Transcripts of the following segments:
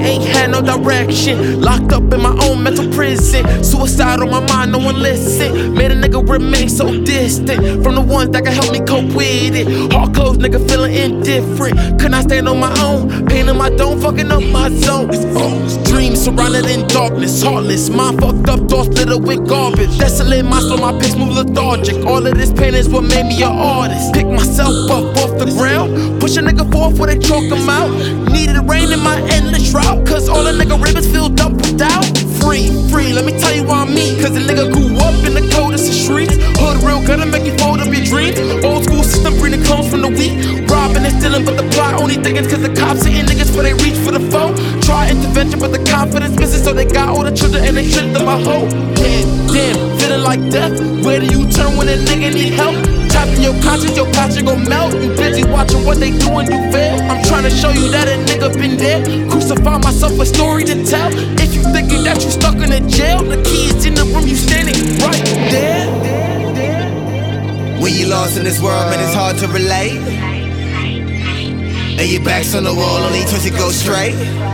ain't had no direction. Locked up in my own mental prison. Suicide on my mind, no one listen. Made a nigga remain so distant from the ones that can help me cope with it. Hard closed, nigga feeling indifferent. Could not stand on my own. Pain in my dome, fucking up my zone. Dreams surrounded in darkness, heartless. Mind fucked up, thoughts littered with garbage. Desolate minds, so my pace move lethargic. All of this pain is what made me an artist. Pick myself up off the ground. Push a nigga forth where they chalk him out. Needed rain in my endless route. Cause all the nigga ribbons filled up with doubt. Free, let me tell you why I'm me. Cause the nigga grew up in the coldest of streets. Hood real gonna make you fold up your dreams. Old school system breeding clones from the weak. Robbing and stealing, but the plot only thinking cause the cops hitting niggas before they reach for the phone. Try intervention, but the confidence missing, so they got all the children and they shit them a hoe. Damn, feeling like death. Where do you turn when a nigga need help? Trapped in your conscience, your passion gon' melt. You busy watching what they doing, you fail. I'm trying to show you that a nigga been there. Crucify myself, a story to tell. If you thinking that you stuck in a jail, the key is in the room, you standing right there. When you lost in this world, man, it's hard to relate. And your back's on the wall, only choice to go straight.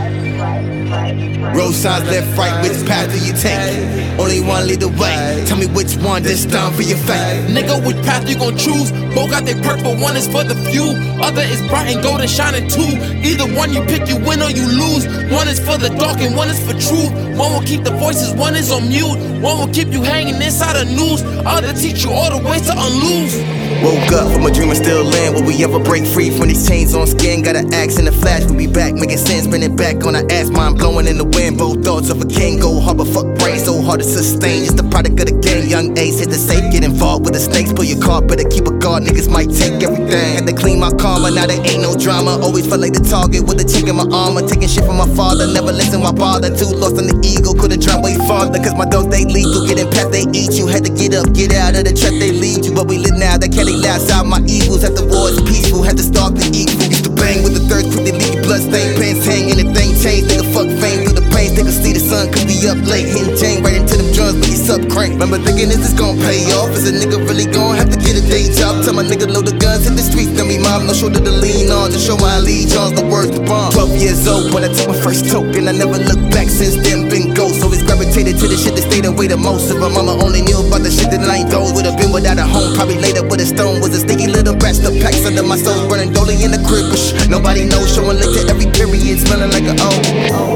Road signs left, right, which path do you take? Only one lead the way. Tell me which one this time for your fate. Nigga, which path you gon' choose? Both got their perk, but one is for the few. Other is bright and gold and shining too. Either one you pick, you win or you lose. One is for the dark and one is for truth. One will keep the voices, one is on mute. One will keep you hanging inside the noose. Other teach you all the ways to unloose. Woke up from a dream and still land. Will we ever break free from these chains on skin? Got an axe in the flash, we'll be back making sense. Spinning back on our ass, mind blowing in the wind. Both thoughts of a king go hard, but fuck brain, so hard to sustain. It's the product of the game. Young Ace hit the safe, get involved with the snakes. Pull your card, better keep a guard. Niggas might take everything. Had to clean my karma, now there ain't no drama. Always felt like the target with a chick in my armor. Taking shit from my father, never listen why bother. Too lost in the ego, could've drowned way farther. Cause my dogs they lethal, getting past they eat you. Had to get up, get out of the trap they lead you. But we live now, that can't last out my evils. At the war is peaceful, had to start the equal. Used to bang with the third quick, they leave your blood stain. Pants hang, anything change, nigga fuck fame. Through the pain, they can see the sun, cause we up late. Hitting Jane right into them drums, but he's up crank. Remember thinking, is this gon' pay off? Is a nigga really gon' have to get a day job? Tell my nigga load the guns in the streets, tell me mom, no shoulder to lean on. To show my allegiance, the words to bomb. 12 years old when I took my first token. I never looked back since then, been ghost. Always gravitated to the shit that stayed away the most. If my mama only knew about the shit that I ain't those. Would've been without a home, probably laid up with a stone. Was a sticky little batch, the packs under my soul. Burning dolly in the crib, but nobody knows. Showing lick to every period, smelling like an O.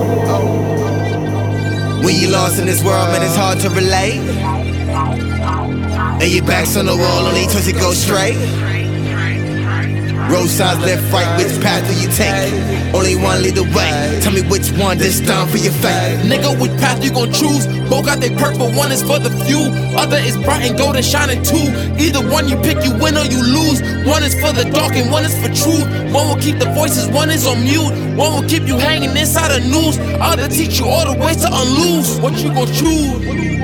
When you lost in this world, man, it's hard to relate. And your back's on the wall, only choice to go straight. Road signs left, right, which path do you take? Only one lead the way. Tell me which one this time for your fate. Nigga, which path you gon' choose? Both got their perk, but one is for the few. Other is bright and gold and shining too. Either one you pick, you win or you lose. One is for the dark and one is for truth. One will keep the voices, one is on mute. One will keep you hanging inside the noose. Other teach you all the ways to unloose. What you gon' choose?